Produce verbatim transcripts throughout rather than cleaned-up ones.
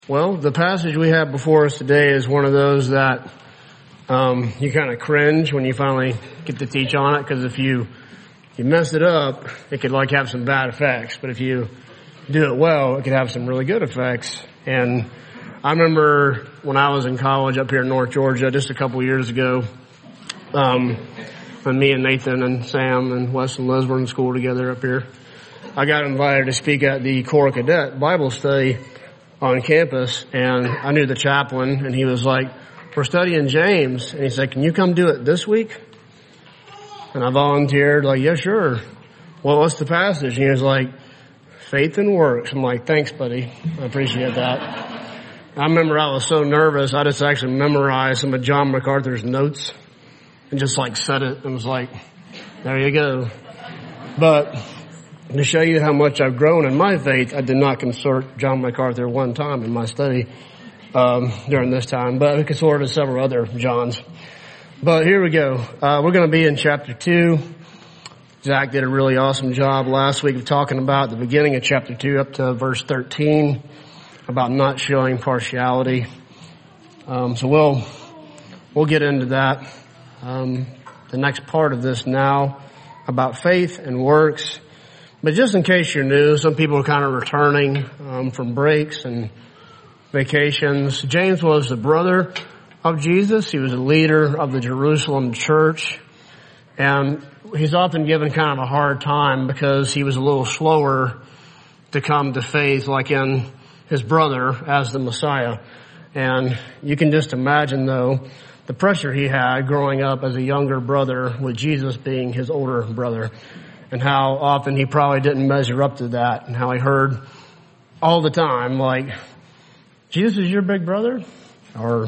Well, the passage we have before us today is one of those that um, you kind of cringe when you finally get to teach on it, because if you you mess it up, it could like have some bad effects. But if you do it well, it could have some really good effects. And I remember when I was in college up here in North Georgia, just a couple years ago, um, when me and Nathan and Sam and Wes and Liz were in school together up here, I got invited to speak at the Corps Cadet Bible study on campus, and I knew the chaplain, and he was like, we're studying James, and he said, can you come do it this week? And I volunteered, like, yeah, sure. Well, what's the passage? And he was like, faith and works. I'm like, thanks, buddy. I appreciate that. I remember I was so nervous, I just actually memorized some of John MacArthur's notes and just like said it and was like, there you go. But to show you how much I've grown in my faith, I did not consult John MacArthur one time in my study um, during this time, but I consulted several other Johns. But here we go. Uh, we're going to be in chapter two. Zach did a really awesome job last week of talking about the beginning of chapter two up to verse thirteen, about not showing partiality. Um, so we'll we'll get into that. Um, the next part of this now about faith and works. But just in case you're new, some people are kind of returning um, from breaks and vacations. James was the brother of Jesus. He was a leader of the Jerusalem church. And he's often given kind of a hard time because he was a little slower to come to faith, like in his brother as the Messiah. And you can just imagine, though, the pressure he had growing up as a younger brother with Jesus being his older brother, and how often he probably didn't measure up to that, and how he heard all the time, like, Jesus is your big brother? Or,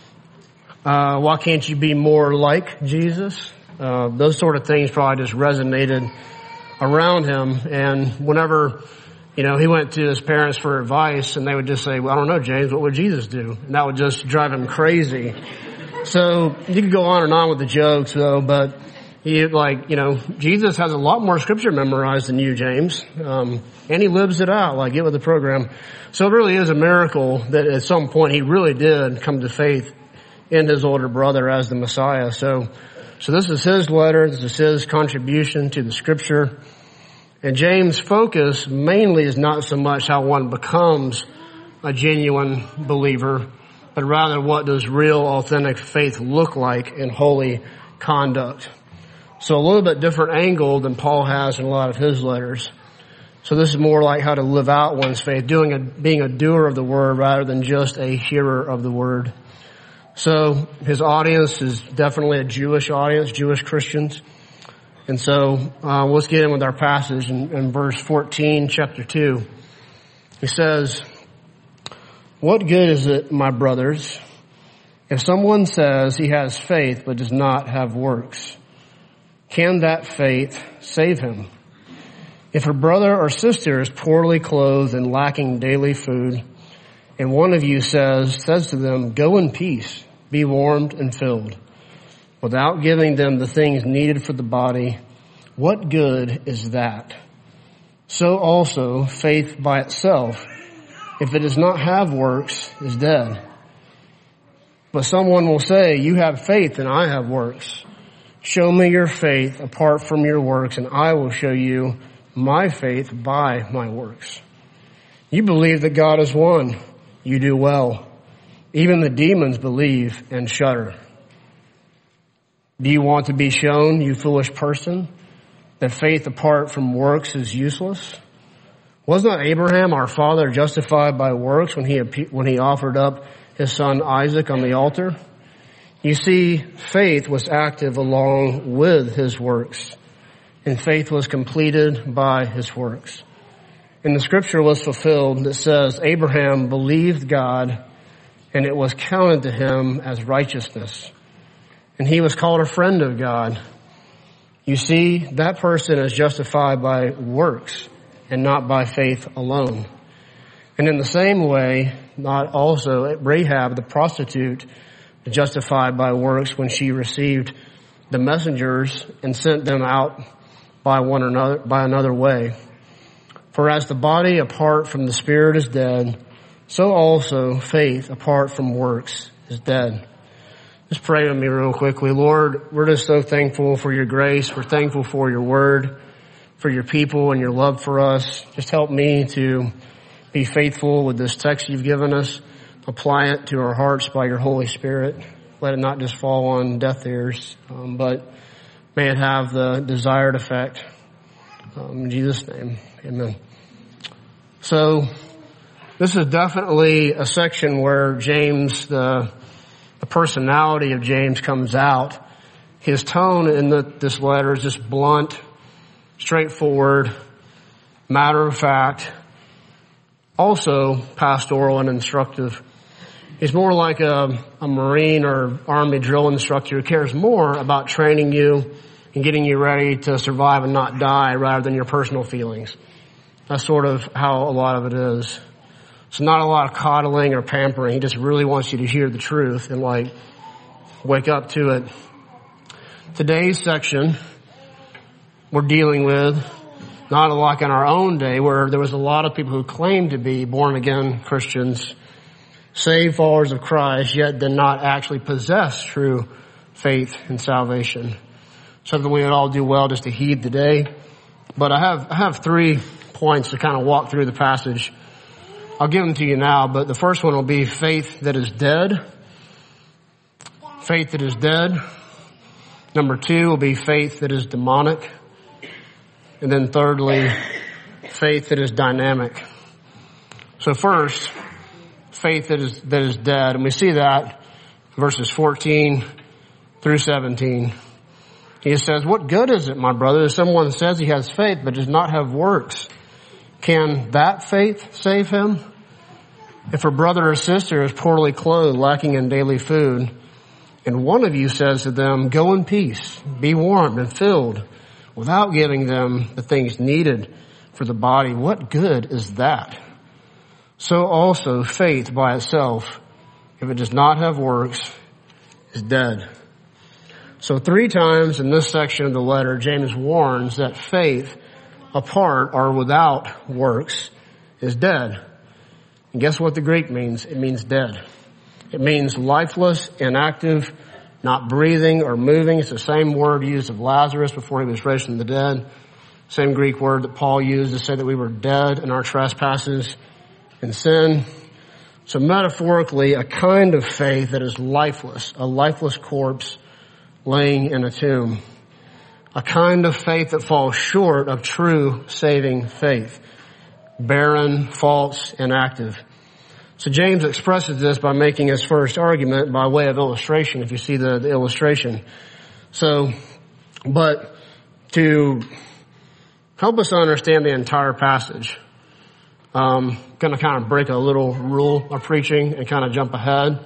uh, why can't you be more like Jesus? Uh, those sort of things probably just resonated around him. And whenever, you know, he went to his parents for advice, and they would just say, well, I don't know, James, what would Jesus do? And that would just drive him crazy. So you could go on and on with the jokes, though, but he, like, you know, Jesus has a lot more scripture memorized than you, James. Um, and he lives it out, like, get with the program. So it really is a miracle that at some point he really did come to faith in his older brother as the Messiah. So, so this is his letter. This is his contribution to the scripture. And James' focus mainly is not so much how one becomes a genuine believer, but rather what does real, authentic faith look like in holy conduct. So a little bit different angle than Paul has in a lot of his letters. So this is more like how to live out one's faith, doing a, being a doer of the word rather than just a hearer of the word. So his audience is definitely a Jewish audience, Jewish Christians. And so uh, let's get in with our passage in, in verse fourteen, chapter two. He says, what good is it, my brothers, if someone says he has faith but does not have works? Can that faith save him? If a brother or sister is poorly clothed and lacking daily food, and one of you says, says to them, go in peace, be warmed and filled, without giving them the things needed for the body, what good is that? So also faith by itself, if it does not have works, is dead. But someone will say, you have faith and I have works. Show me your faith apart from your works, and I will show you my faith by my works. You believe that God is one. You do well. Even the demons believe and shudder. Do you want to be shown, you foolish person, that faith apart from works is useless? Was not Abraham, our father, justified by works when he when he offered up his son Isaac on the altar? You see, faith was active along with his works, and faith was completed by his works. And the scripture was fulfilled that says, Abraham believed God, and it was counted to him as righteousness. And he was called a friend of God. You see, that person is justified by works and not by faith alone. And in the same way, not also Rahab the prostitute, justified by works when she received the messengers and sent them out by one another, by another way. For as the body apart from the spirit is dead, so also faith apart from works is dead. Just pray with me real quickly. Lord, we're just so thankful for your grace. We're thankful for your word, for your people and your love for us. Just help me to be faithful with this text you've given us. Apply it to our hearts by your Holy Spirit. Let it not just fall on deaf ears, um, but may it have the desired effect. Um, in Jesus' name, amen. So this is definitely a section where James, the, the personality of James comes out. His tone in the, this letter is just blunt, straightforward, matter of fact, also pastoral and instructive. He's more like a, a Marine or Army drill instructor who cares more about training you and getting you ready to survive and not die rather than your personal feelings. That's sort of how a lot of it is. It's not a lot of coddling or pampering. He just really wants you to hear the truth and like wake up to it. Today's section we're dealing with, not like in our own day where there was a lot of people who claimed to be born again Christians, saved followers of Christ, yet did not actually possess true faith and salvation. Something we would all do well just to heed today. But I have, I have three points to kind of walk through the passage. I'll give them to you now, but the first one will be faith that is dead. Faith that is dead. Number two will be faith that is demonic. And then thirdly, faith that is dynamic. So first, faith that is, that is dead. And we see that verses fourteen through seventeen. He says, what good is it, my brother, if someone says he has faith but does not have works? Can that faith save him? If a brother or sister is poorly clothed, lacking in daily food, and one of you says to them, go in peace, be warmed and filled, without giving them the things needed for the body, what good is that? So also faith by itself, if it does not have works, is dead. So three times in this section of the letter, James warns that faith apart or without works is dead. And guess what the Greek means? It means dead. It means lifeless, inactive, not breathing or moving. It's the same word used of Lazarus before he was raised from the dead. Same Greek word that Paul used to say that we were dead in our trespasses and sin. So metaphorically, a kind of faith that is lifeless, a lifeless corpse laying in a tomb. A kind of faith that falls short of true saving faith. Barren, false, inactive. So James expresses this by making his first argument by way of illustration, if you see the, the illustration. So, but to help us understand the entire passage, um, going to kind of break a little rule of preaching and kind of jump ahead.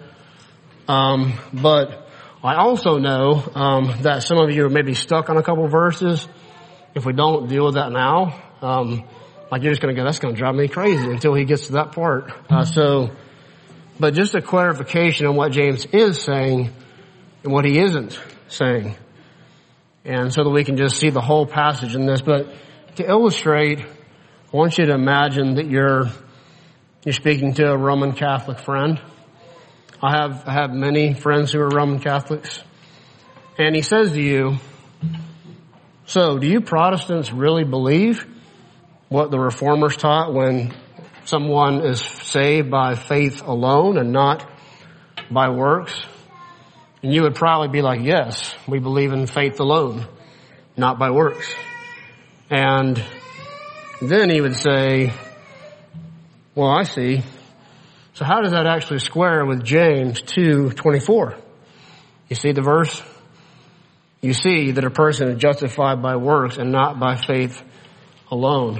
Um, but I also know um, that some of you are maybe stuck on a couple verses. If we don't deal with that now, um, like you're just going to go, that's going to drive me crazy until he gets to that part. Uh, so, but just a clarification on what James is saying and what he isn't saying. And so that we can just see the whole passage in this. But to illustrate, I want you to imagine that you're, you're speaking to a Roman Catholic friend. I have, I have many friends who are Roman Catholics. And he says to you, so do you Protestants really believe what the Reformers taught when someone is saved by faith alone and not by works? And you would probably be like, yes, we believe in faith alone, not by works. And then he would say, well, I see. So how does that actually square with James two twenty-four? You see the verse? You see that a person is justified by works and not by faith alone.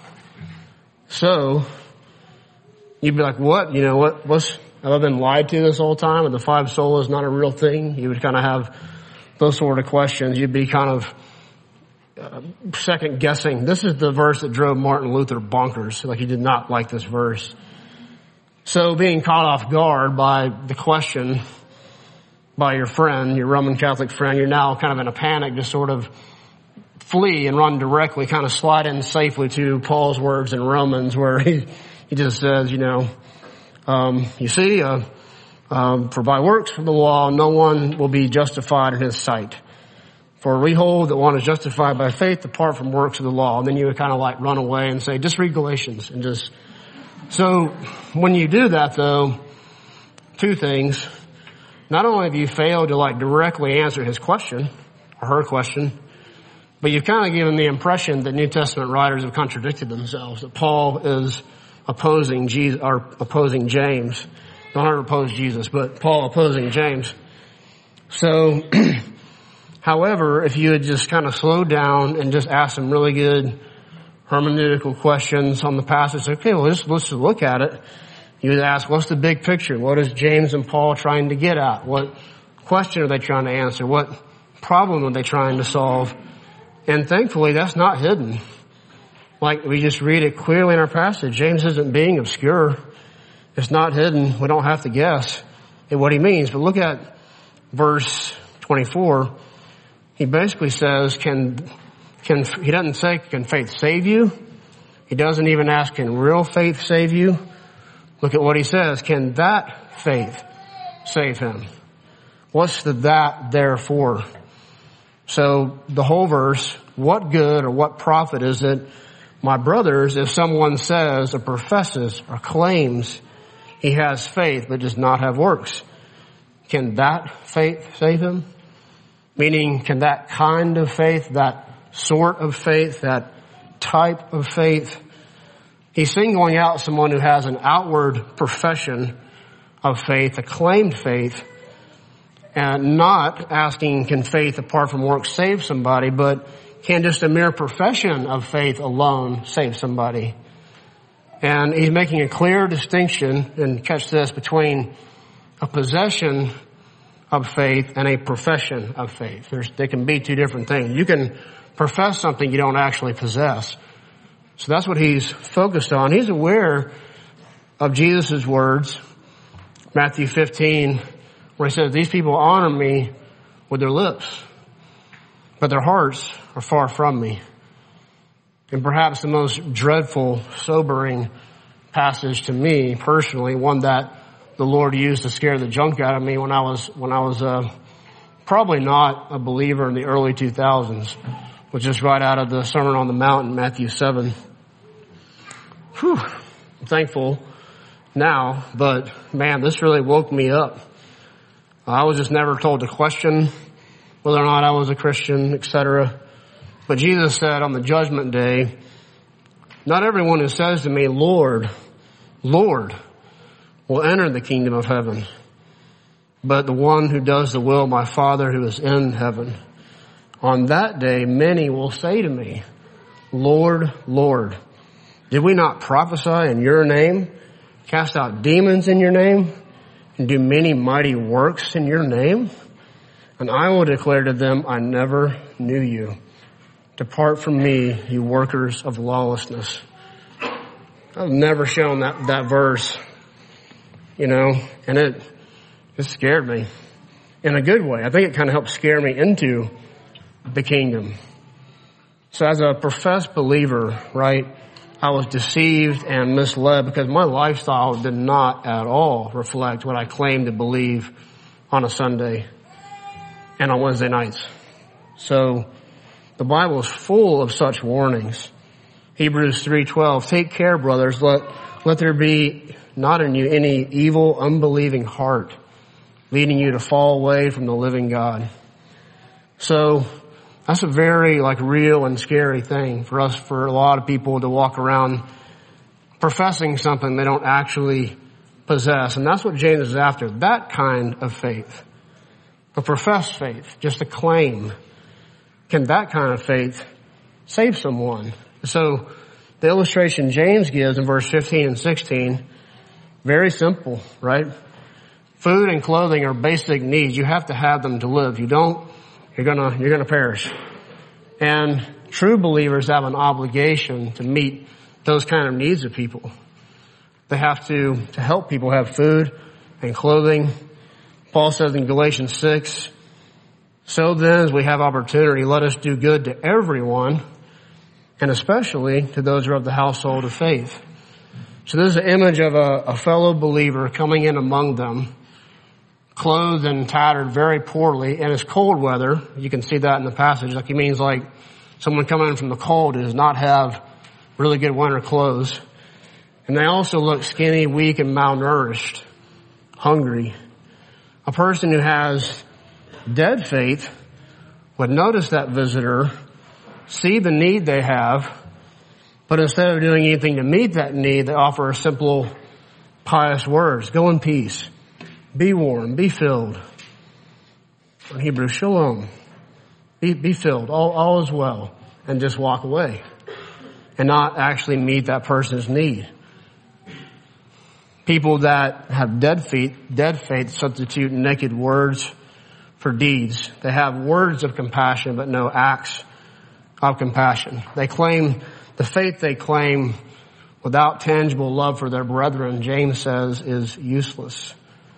So you'd be like, what? You know, what, what's, have I been lied to this whole time? And the five sola is not a real thing? You would kind of have those sort of questions. You'd be kind of uh, second guessing. This is the verse that drove Martin Luther bonkers. Like he did not like this verse. So being caught off guard by the question by your friend, your Roman Catholic friend, you're now kind of in a panic to sort of flee and run directly, kind of slide in safely to Paul's words in Romans where he, he just says, you know, Um, you see, uh, um, for by works from the law, no one will be justified in his sight. For we hold that one is justified by faith apart from works of the law. And then you would kind of like run away and say, just read Galatians and just, so when you do that though, two things. Not only have you failed to like directly answer his question or her question, but you've kind of given the impression that New Testament writers have contradicted themselves, that Paul is opposing Jesus, or opposing James. Don't ever oppose Jesus, but Paul opposing James. So, however, if you had just kind of slowed down and just asked some really good hermeneutical questions on the passage, okay, well, let's, let's look at it. You would ask, what's the big picture? What is James and Paul trying to get at? What question are they trying to answer? What problem are they trying to solve? And thankfully, that's not hidden. Like we just read it clearly in our passage. James isn't being obscure. It's not hidden. We don't have to guess at what he means. But look at verse twenty-four. He basically says, can, can, he doesn't say, can faith save you? He doesn't even ask, can real faith save you? Look at what he says. Can that faith save him? What's the that therefore? So the whole verse, what good or what profit is it, my brothers, if someone says or professes or claims he has faith but does not have works? Can that faith save him? Meaning, can that kind of faith, that sort of faith, that type of faith? He's singling out someone who has an outward profession of faith, a claimed faith, and not asking, can faith apart from works save somebody, but can just a mere profession of faith alone save somebody? And he's making a clear distinction, and catch this, between a possession of faith and a profession of faith. There's, they can be two different things. You can profess something you don't actually possess. So that's what he's focused on. He's aware of Jesus' words, Matthew fifteen, where he says, these people honor me with their lips, but their hearts are far from me. And perhaps the most dreadful, sobering passage to me personally, one that the Lord used to scare the junk out of me when I was, when I was, uh, probably not a believer in the early two thousands, which is right out of the Sermon on the Mount in Matthew seven. Whew. I'm thankful now, but man, this really woke me up. I was just never told to question whether or not I was a Christian, et cetera. But Jesus said on the judgment day, not everyone who says to me, Lord, Lord, will enter the kingdom of heaven, but the one who does the will of my Father who is in heaven. On that day, many will say to me, Lord, Lord, did we not prophesy in your name, cast out demons in your name, and do many mighty works in your name? And I will declare to them, I never knew you. Depart from me, you workers of lawlessness. I've never shown that, that verse, you know, and it, it scared me in a good way. I think it kind of helped scare me into the kingdom. So as a professed believer, right, I was deceived and misled because my lifestyle did not at all reflect what I claimed to believe on a Sunday and on Wednesday nights. So the Bible is full of such warnings. Hebrews three twelve, take care, brothers, let, let there be not in you any evil, unbelieving heart, leading you to fall away from the living God. So that's a very like real and scary thing for us, for a lot of people to walk around professing something they don't actually possess. And that's what James is after, that kind of faith. A professed faith, just a claim. Can that kind of faith save someone? So the illustration James gives in verse fifteen and sixteen, very simple, right? Food and clothing are basic needs. You have to have them to live. You don't, you're gonna, you're gonna perish. And true believers have an obligation to meet those kind of needs of people. They have to, to help people have food and clothing. Paul says in Galatians six, so then as we have opportunity, let us do good to everyone, and especially to those who are of the household of faith. So this is an image of a, a fellow believer coming in among them, clothed and tattered very poorly, and it's cold weather. You can see that in the passage. Like, he means like someone coming in from the cold who does not have really good winter clothes. And they also look skinny, weak, and malnourished, hungry. A person who has dead faith would notice that visitor, see the need they have, but instead of doing anything to meet that need, they offer simple, pious words. Go in peace. Be warm. Be filled. In Hebrew, shalom. Be, be filled. All, all is well. And just walk away. And not actually meet that person's need. People that have dead faith, dead faith substitute naked words for deeds. They have words of compassion, but no acts of compassion. They claim, the faith they claim without tangible love for their brethren, James says, is useless.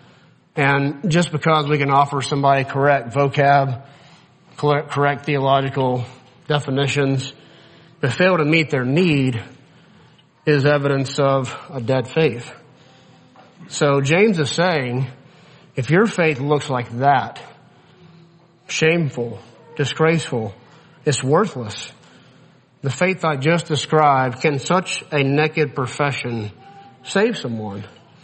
And just because we can offer somebody correct vocab, correct theological definitions, but fail to meet their need is evidence of a dead faith. So James is saying, if your faith looks like that, shameful, disgraceful, it's worthless. The faith I just described, can such a naked profession save someone?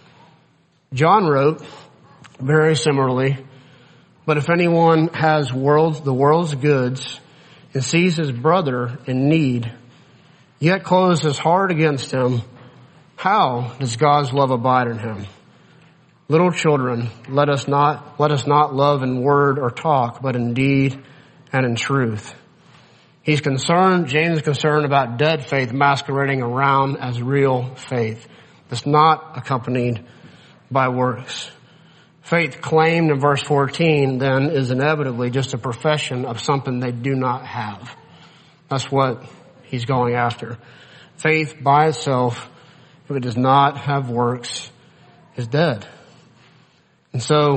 John wrote, very similarly, but if anyone has world, the world's goods and sees his brother in need, yet closes his heart against him, how does God's love abide in him? Little children, let us not, let us not love in word or talk, but in deed and in truth. He's concerned, James is concerned about dead faith masquerading around as real faith. That's not accompanied by works. Faith claimed in verse fourteen then is inevitably just a profession of something they do not have. That's what he's going after. Faith by itself, if it does not have works, is dead. And so,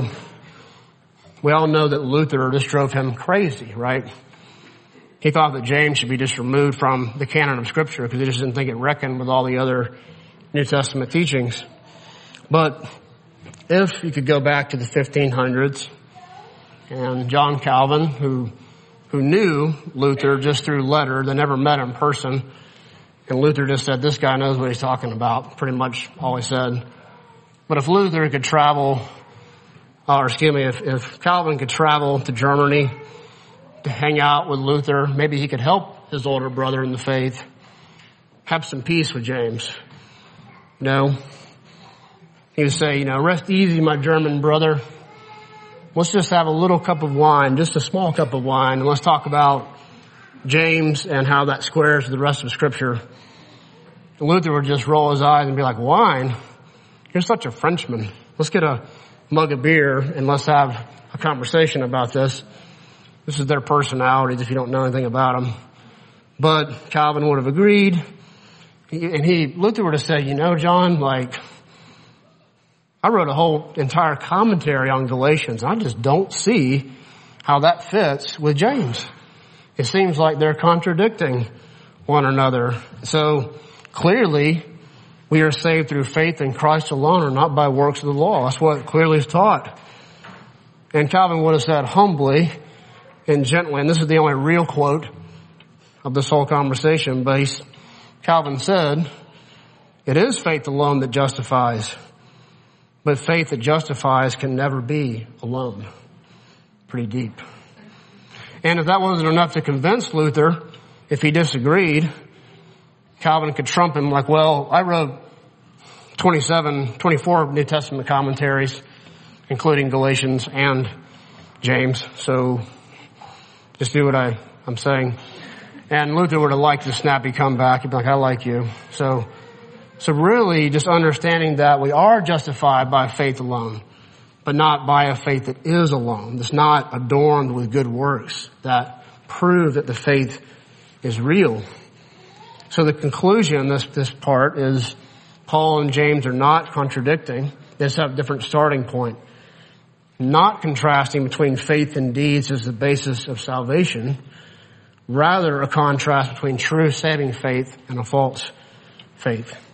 we all know that Luther, this drove him crazy, right? He thought that James should be just removed from the canon of Scripture because he just didn't think it reckoned with all the other New Testament teachings. But if you could go back to the fifteen hundreds, and John Calvin, who who knew Luther just through letter, they never met in person, and Luther just said, this guy knows what he's talking about, pretty much all he said. But if Luther could travel, or excuse me, if, if Calvin could travel to Germany to hang out with Luther, maybe he could help his older brother in the faith, have some peace with James. No. He would say, you know, rest easy, my German brother. Let's just have a little cup of wine, just a small cup of wine, and let's talk about James and how that squares with the rest of Scripture. And Luther would just roll his eyes and be like, wine? You're such a Frenchman. Let's get a mug of beer and let's have a conversation about this. This is their personalities if you don't know anything about them. But Calvin would have agreed. And he, Luther would have said, you know, John, like, I wrote a whole entire commentary on Galatians. I just don't see how that fits with James. It seems like they're contradicting one another. So clearly we are saved through faith in Christ alone and not by works of the law. That's what clearly is taught. And Calvin would have said humbly and gently, and this is the only real quote of this whole conversation, but he's, Calvin said, it is faith alone that justifies. But faith that justifies can never be alone. Pretty deep. And if that wasn't enough to convince Luther, if he disagreed, Calvin could trump him like, well, I wrote twenty-seven, twenty-four New Testament commentaries, including Galatians and James. So just do what I, I'm saying. And Luther would have liked the snappy comeback. He'd be like, I like you. So So really just understanding that we are justified by faith alone, but not by a faith that is alone. That's not adorned with good works that prove that the faith is real. So the conclusion, this, this part is Paul and James are not contradicting. They just have a different starting point. Not contrasting between faith and deeds as the basis of salvation. Rather a contrast between true saving faith and a false faith.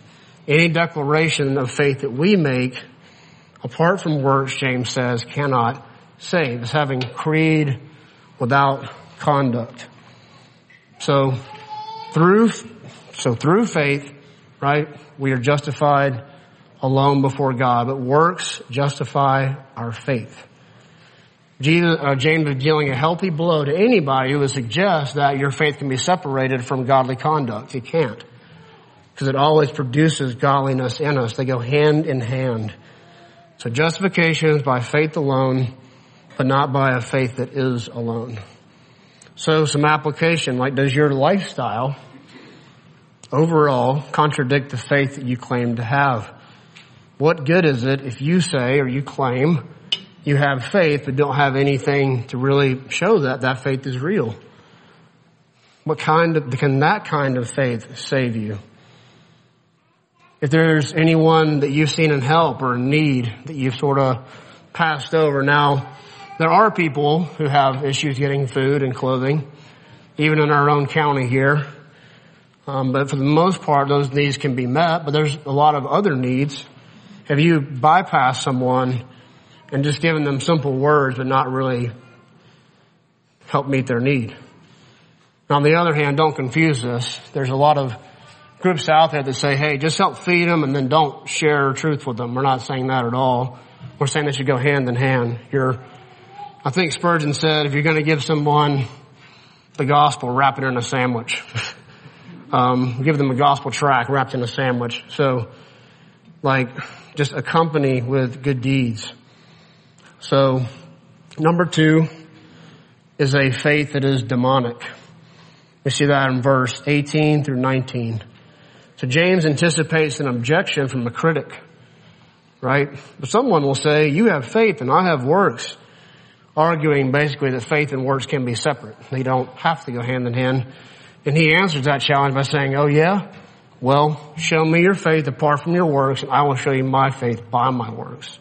Any declaration of faith that we make, apart from works, James says, cannot save. It's having creed without conduct. So through, so through faith, right, we are justified alone before God, but works justify our faith. Jesus, uh, James is dealing a healthy blow to anybody who would suggest that your faith can be separated from godly conduct. It can't. Because it always produces godliness in us. They go hand in hand. So justification is by faith alone, but not by a faith that is alone. So some application, like does your lifestyle overall contradict the faith that you claim to have? What good is it if you say or you claim you have faith but don't have anything to really show that that faith is real? What kind of, can that kind of faith save you? If there's anyone that you've seen in help or in need that you've sort of passed over. Now, there are people who have issues getting food and clothing, even in our own county here. Um, but for the most part, those needs can be met, but there's a lot of other needs. Have you bypassed someone and just given them simple words but not really help meet their need? Now, on the other hand, don't confuse this. There's a lot of groups out there that say, hey, just help feed them and then don't share truth with them. We're not saying that at all. We're saying they should go hand in hand. You're, I think Spurgeon said, if you're going to give someone the gospel, wrap it in a sandwich. um, give them a gospel tract wrapped in a sandwich. So, like, just accompany with good deeds. So, number two is a faith that is demonic. We see that in verse eighteen through nineteen. So James anticipates an objection from a critic, right? But someone will say, you have faith and I have works, arguing basically that faith and works can be separate. They don't have to go hand in hand. And he answers that challenge by saying, oh yeah? Well, show me your faith apart from your works and I will show you my faith by my works.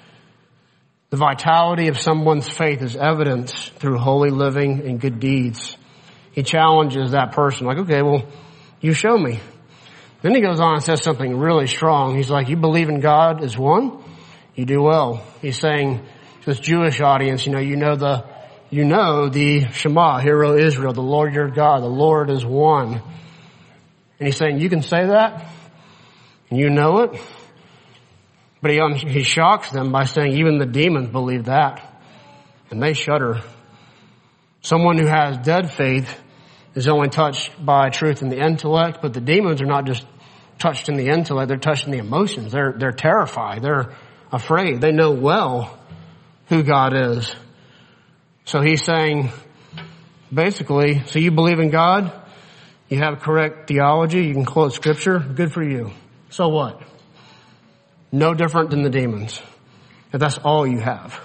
The vitality of someone's faith is evidenced through holy living and good deeds. He challenges that person like, okay, well, you show me. Then he goes on and says something really strong. He's like, you believe in God as one? You do well. He's saying to this Jewish audience, you know, you know the, you know the Shema, Hear, O Israel, the Lord your God, the Lord is one. And he's saying, you can say that? And you know it? But he, he shocks them by saying, even the demons believe that. And they shudder. Someone who has dead faith is only touched by truth in the intellect, but the demons are not just touched in the intellect, they're touched in the emotions. They're, they're terrified. They're afraid. They know well who God is. So he's saying, basically, so you believe in God, you have correct theology, you can quote scripture, good for you. So what? No different than the demons. If that's all you have.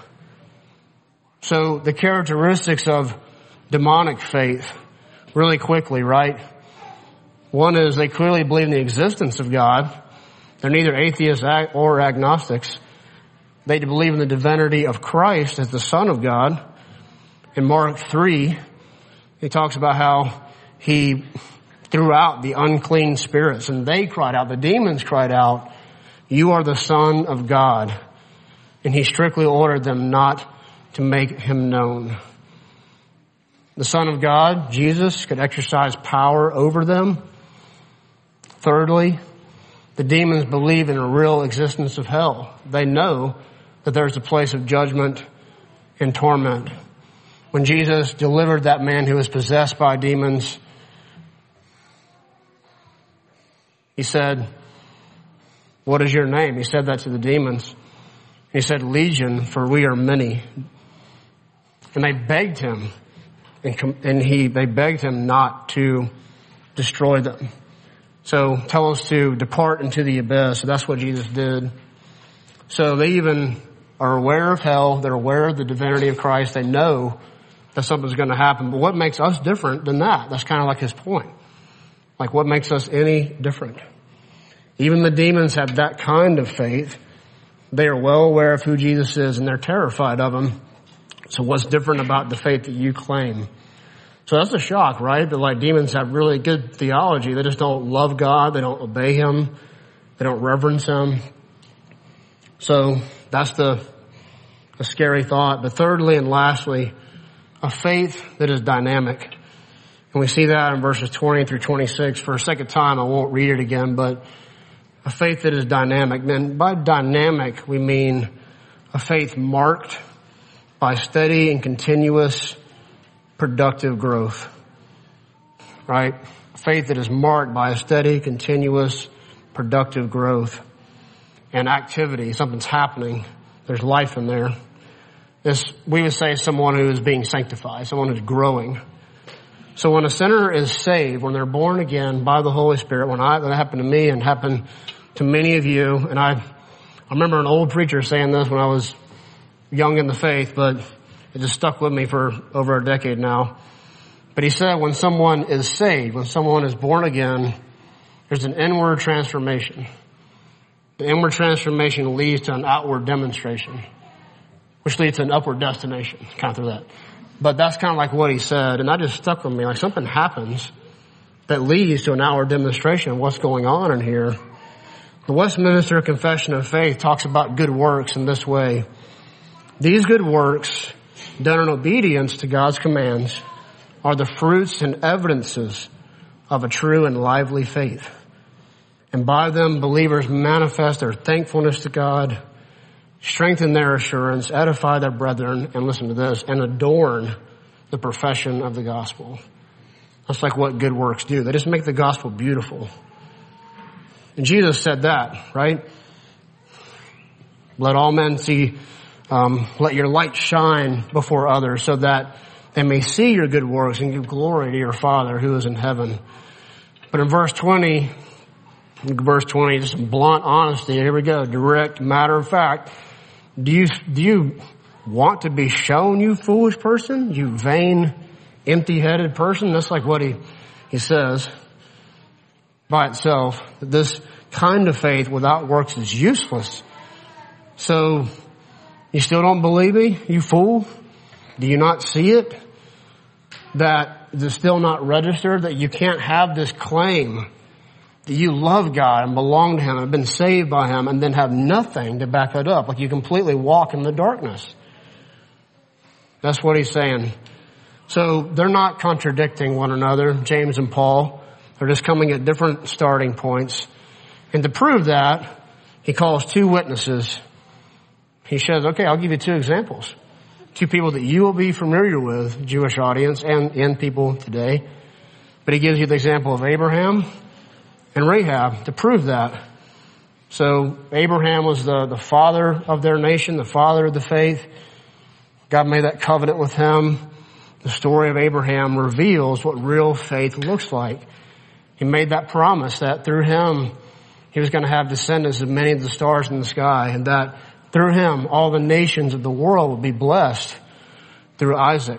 So the characteristics of demonic faith, really quickly, right? One is they clearly believe in the existence of God. They're neither atheists or agnostics. They believe in the divinity of Christ as the Son of God. In Mark three, he talks about how he threw out the unclean spirits and they cried out, the demons cried out, you are the Son of God. And he strictly ordered them not to make him known. The Son of God, Jesus, could exercise power over them. Thirdly, the demons believe in a real existence of hell. They know that there's a place of judgment and torment. When Jesus delivered that man who was possessed by demons, he said, what is your name? He said that to the demons. He said, Legion, for we are many. And they begged him, and, and he, they begged him not to destroy them. So tell us to depart into the abyss. So that's what Jesus did. So they even are aware of hell. They're aware of the divinity of Christ. They know that something's going to happen. But what makes us different than that? That's kind of like his point. Like what makes us any different? Even the demons have that kind of faith. They are well aware of who Jesus is and they're terrified of him. So what's different about the faith that you claim? So that's a shock, right? That like demons have really good theology. They just don't love God. They don't obey him. They don't reverence him. So that's the, the scary thought. But thirdly and lastly, a faith that is dynamic. And we see that in verses twenty through twenty-six. For a second time, I won't read it again, but a faith that is dynamic. Then by dynamic, we mean a faith marked by steady and continuous productive growth. Right? A faith that is marked by a steady, continuous, productive growth and activity. Something's happening. There's life in there. This, we would say someone who is being sanctified, someone who's growing. So when a sinner is saved, when they're born again by the Holy Spirit, when I, that happened to me and happened to many of you, and I, I remember an old preacher saying this when I was young in the faith, but it just stuck with me for over a decade now. But he said when someone is saved, when someone is born again, there's an inward transformation. The inward transformation leads to an outward demonstration, which leads to an upward destination. Kind of through that. But that's kind of like what he said, and that just stuck with me. Like something happens that leads to an outward demonstration of what's going on in here. The Westminster Confession of Faith talks about good works in this way. These good works, done in obedience to God's commands, are the fruits and evidences of a true and lively faith. And by them, believers manifest their thankfulness to God, strengthen their assurance, edify their brethren, and listen to this, and adorn the profession of the gospel. That's like what good works do. They just make the gospel beautiful. And Jesus said that, right? Let all men see, um, let your light shine before others so that they may see your good works and give glory to your Father who is in heaven. But in verse twenty, verse twenty, just blunt honesty. Here we go. Direct, matter of fact. Do you, do you want to be shown, you foolish person? You vain, empty-headed person? That's like what he, he says by itself. This kind of faith without works is useless. So, you still don't believe me, you fool? Do you not see it? That it's still not registered? That you can't have this claim that you love God and belong to Him and have been saved by Him and then have nothing to back it up. Like you completely walk in the darkness. That's what he's saying. So they're not contradicting one another, James and Paul. They're just coming at different starting points. And to prove that, he calls two witnesses. He says, okay, I'll give you two examples. Two people that you will be familiar with, Jewish audience and, and people today. But he gives you the example of Abraham and Rahab to prove that. So Abraham was the, the father of their nation, the father of the faith. God made that covenant with him. The story of Abraham reveals what real faith looks like. He made that promise that through him, he was going to have descendants of many of the stars in the sky, and that through him, all the nations of the world would be blessed through Isaac.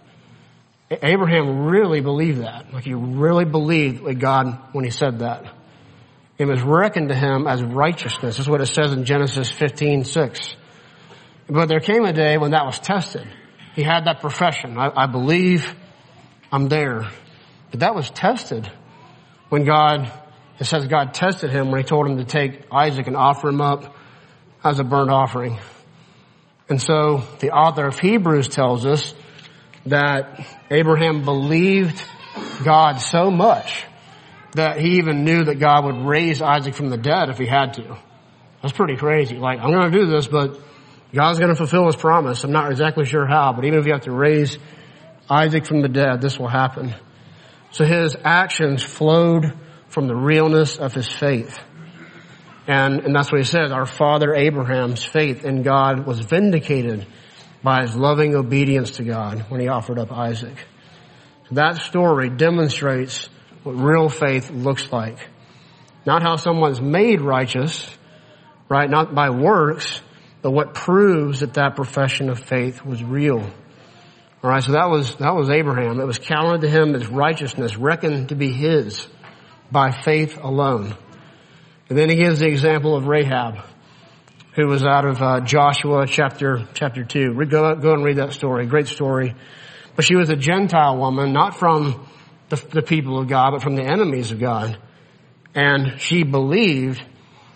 Abraham really believed that. Like he really believed with God when he said that. It was reckoned to him as righteousness. That's what it says in Genesis fifteen six. But there came a day when that was tested. He had that profession. I, I believe I'm there. But that was tested when God, it says God tested him when he told him to take Isaac and offer him up as a burnt offering. And so the author of Hebrews tells us that Abraham believed God so much that he even knew that God would raise Isaac from the dead if he had to. That's pretty crazy. Like, I'm going to do this, but God's going to fulfill his promise. I'm not exactly sure how, but even if you have to raise Isaac from the dead, this will happen. So his actions flowed from the realness of his faith. And, and that's what he says. Our father Abraham's faith in God was vindicated by his loving obedience to God when he offered up Isaac. So that story demonstrates what real faith looks like. Not how someone's made righteous, right? Not by works, but what proves that that profession of faith was real. All right, so that was, that was Abraham. It was counted to him as righteousness, reckoned to be his by faith alone. And then he gives the example of Rahab, who was out of uh, Joshua chapter chapter two. Go, go and read that story. Great story. But she was a Gentile woman, not from the, the people of God, but from the enemies of God. And she believed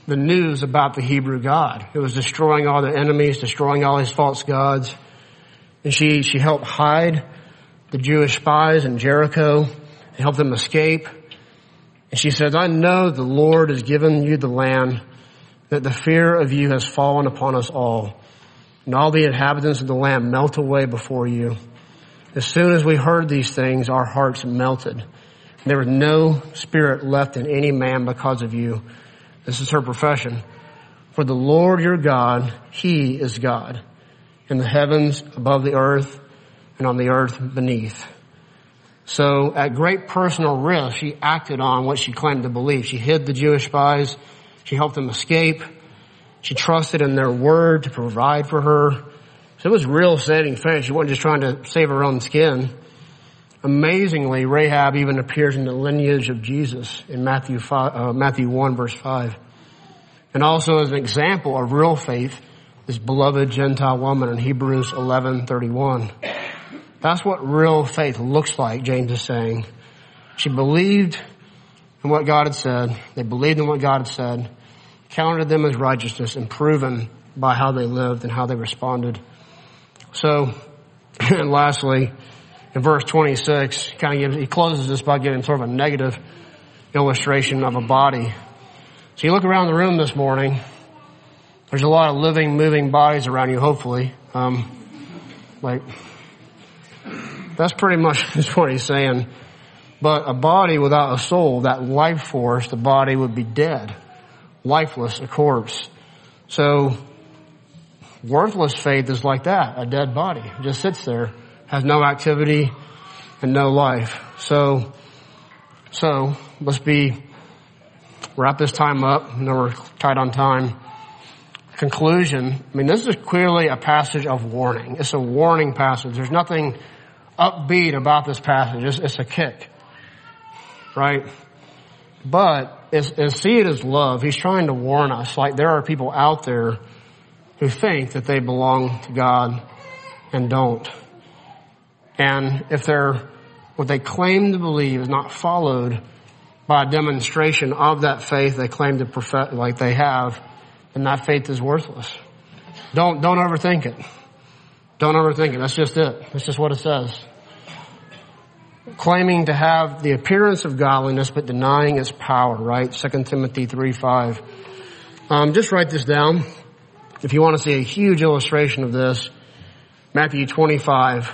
the news about the Hebrew God. It was destroying all their enemies, destroying all his false gods. And she, she helped hide the Jewish spies in Jericho and help them escape. And she says, I know the Lord has given you the land, that the fear of you has fallen upon us all. And all the inhabitants of the land melt away before you. As soon as we heard these things, our hearts melted. There was no spirit left in any man because of you. This is her profession. For the Lord your God, he is God, in the heavens above the earth and on the earth beneath. So at great personal risk, she acted on what she claimed to believe. She hid the Jewish spies. She helped them escape. She trusted in their word to provide for her. So it was real saving faith. She wasn't just trying to save her own skin. Amazingly, Rahab even appears in the lineage of Jesus in Matthew five, uh, Matthew one, verse five. And also as an example of real faith, this beloved Gentile woman in Hebrews eleven thirty-one. That's what real faith looks like, James is saying. She believed in what God had said. They believed in what God had said, counted them as righteousness, and proven by how they lived and how they responded. So, and lastly, in verse twenty-six, kind of gives, he closes this by giving sort of a negative illustration of a body. So you look around the room this morning, there's a lot of living, moving bodies around you, hopefully. Um, like, that's pretty much what he's saying. But a body without a soul, that life force, the body would be dead, lifeless, a corpse. So, worthless faith is like that, a dead body. It just sits there, has no activity and no life. So, so, let's be, wrap this time up. I know we're tight on time. Conclusion. I mean, this is clearly a passage of warning. It's a warning passage. There's nothing upbeat about this passage. It's, it's a kick. Right? But it's, it's, see it as love. He's trying to warn us. Like, there are people out there who think that they belong to God and don't. And if they're, what they claim to believe is not followed by a demonstration of that faith they claim to profess, like they have, then that faith is worthless. Don't, don't overthink it. Don't overthink it. That's just it. That's just what it says. Claiming to have the appearance of godliness, but denying its power, right? Second Timothy three five. Um, just write this down. If you want to see a huge illustration of this, Matthew twenty-five,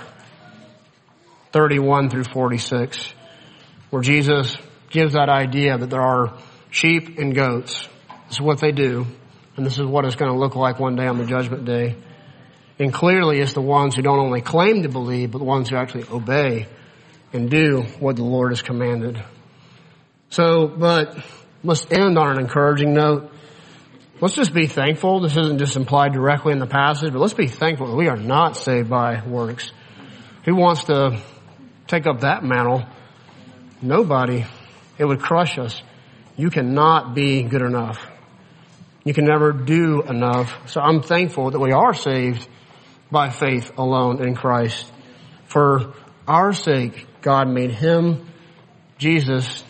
thirty-one through forty-six, where Jesus gives that idea that there are sheep and goats. This is what they do, and this is what it's going to look like one day on the judgment day. And clearly it's the ones who don't only claim to believe, but the ones who actually obey and do what the Lord has commanded. So, but let's end on an encouraging note. Let's just be thankful. This isn't just implied directly in the passage, but let's be thankful that we are not saved by works. Who wants to take up that mantle? Nobody. It would crush us. You cannot be good enough. You can never do enough. So I'm thankful that we are saved by faith alone in Christ. For our sake, God made him, Jesus,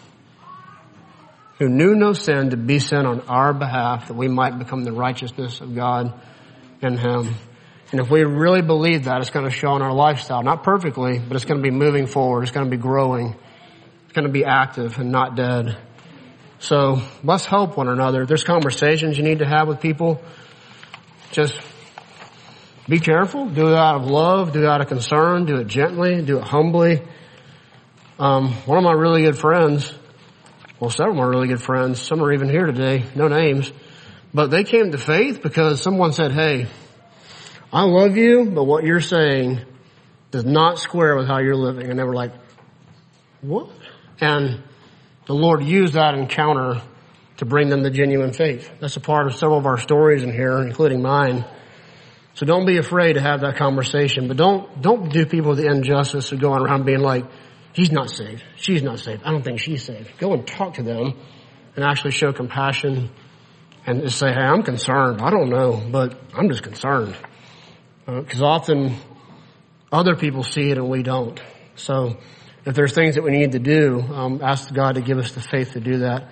who knew no sin, to be sin on our behalf, that we might become the righteousness of God in him. And if we really believe that, it's going to show in our lifestyle. Not perfectly, but it's going to be moving forward. It's going to be growing. It's going to be active and not dead. So let's help one another. If there's conversations you need to have with people, just be careful. Do it out of love. Do it out of concern. Do it gently. Do it humbly. Um, one of my really good friends, well, several of my really good friends, some are even here today, no names, but they came to faith because someone said, hey, I love you, but what you're saying does not square with how you're living. And they were like, what? And the Lord used that encounter to bring them to genuine faith. That's a part of several of our stories in here, including mine. So don't be afraid to have that conversation, but don't, don't do people the injustice of going around being like, he's not saved. She's not saved. I don't think she's saved. Go and talk to them and actually show compassion and just say, hey, I'm concerned. I don't know, but I'm just concerned. Because uh, often other people see it and we don't. So if there's things that we need to do, um, ask God to give us the faith to do that.